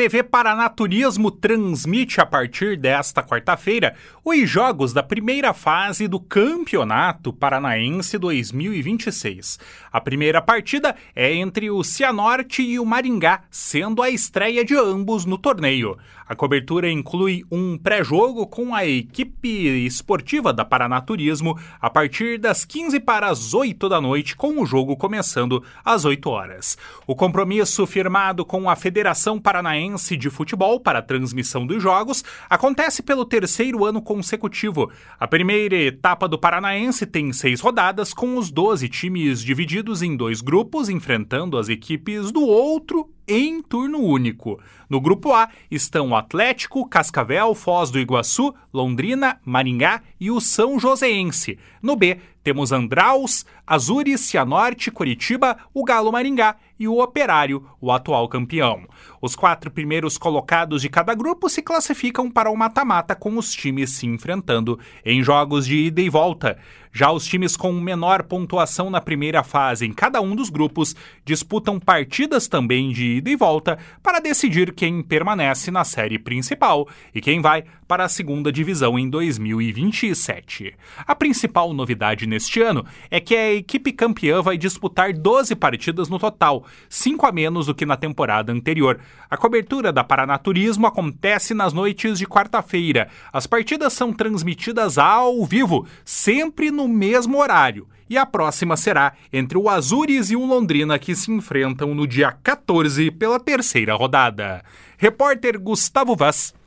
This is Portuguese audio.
TV Paranaturismo transmite a partir desta quarta-feira os jogos da primeira fase do Campeonato Paranaense 2026. A primeira partida é entre o Cianorte e o Maringá, sendo a estreia de ambos no torneio. A cobertura inclui um pré-jogo com a equipe esportiva da Paranaturismo a partir das 15 para as 8 da noite, com o jogo começando às 8 horas. O compromisso firmado com a Federação Paranaense de Futebol para a transmissão dos jogos acontece pelo terceiro ano consecutivo. A primeira etapa do Paranaense tem 6 rodadas, com os 12 times divididos em 2 grupos, enfrentando as equipes do outro em turno único. No grupo A estão o Atlético, Cascavel, Foz do Iguaçu, Londrina, Maringá e o São Joséense. No B temos Andraus, Azures, Cianorte, Curitiba, o Galo Maringá e o Operário, o atual campeão. Os 4 primeiros colocados de cada grupo se classificam para o mata-mata, com os times se enfrentando em jogos de ida e volta. Já os times com menor pontuação na primeira fase em cada um dos grupos disputam partidas também de ida e volta para decidir quem permanece na série principal e quem vai para a segunda divisão em 2027. A principal novidade neste ano é que a equipe campeã vai disputar 12 partidas no total, 5 a menos do que na temporada anterior. A cobertura da Paranaturismo acontece nas noites de quarta-feira. As partidas são transmitidas ao vivo, sempre no mesmo horário. E a próxima será entre o Azures e o Londrina, que se enfrentam no dia 14 pela terceira rodada. Repórter Gustavo Vaz.